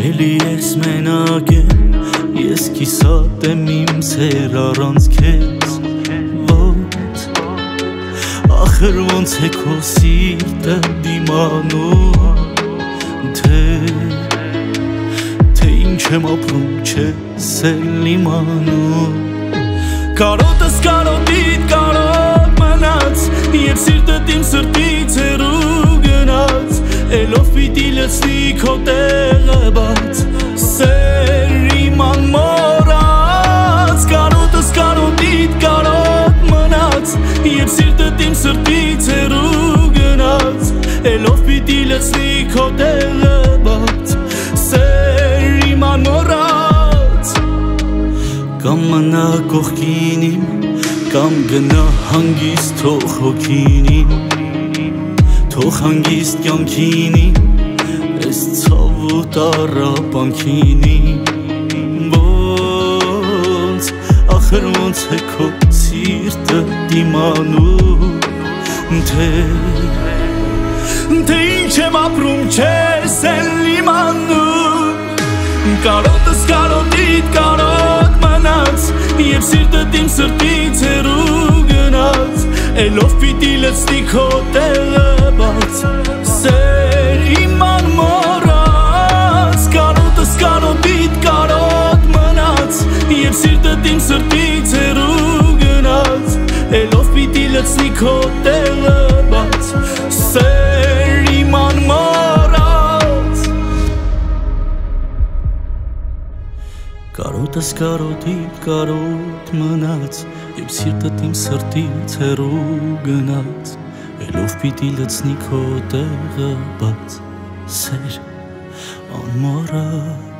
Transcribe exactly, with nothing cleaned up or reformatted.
Էլի ես մենակ եմ, ես կիսատ եմ իմ սեր առանց քեզ Ոնց, ախր ոնց է քո սիրտը դիմանում Թե, թե ինչ եմ ապրում չես էլ իմանում Կարոտս կարոտիդ կարոտ մնաց Եվ սիրտդ իմ սրտից հեռու գնաց Էլով պիտի լցնի քո տեղը բաց Սեր իմ անմոռաց Կարոտս կարոտիդ կարոտ մնաց Եվ սիրտդ իմ սրտից հեռու գնաց Էլով պիտի լցնի քո տեղը բաց Սեր իմ անմոռաց Կամ մնա կողքին իմ Կամ գնա հանգիստ թող հոգին իմ Թող հանգիստ կյանքին իմ Ես ցավ ու տառապանքին իմ Ոնց, ախր ոնց է քո սիրտը դիմանում Թե, թե ինչ եմ ապրում չես էլ իմանում Կարոտս կարոտիդ կարոտ մնաց Եվ սիրտդ իմ սրտից հեռու գնաց Էլով պիտի լցնի քո տեղը բաց Սեր իմ անմոռաց Կարոտս կարոտիդ կարոտ մնաց Եվ սիրտդ իմ սրտից հեռու գնաց Էլով պիտի լցնի քո տեղը բաց Սեր իմ անմոռաց Կարոտս կարոտիդ կարոտ մնաց Եվ սիրտդ իմ սրտից հեռու գնաց Էլով պիտի լցնի քո տեղը բաց Սեր անմոռաց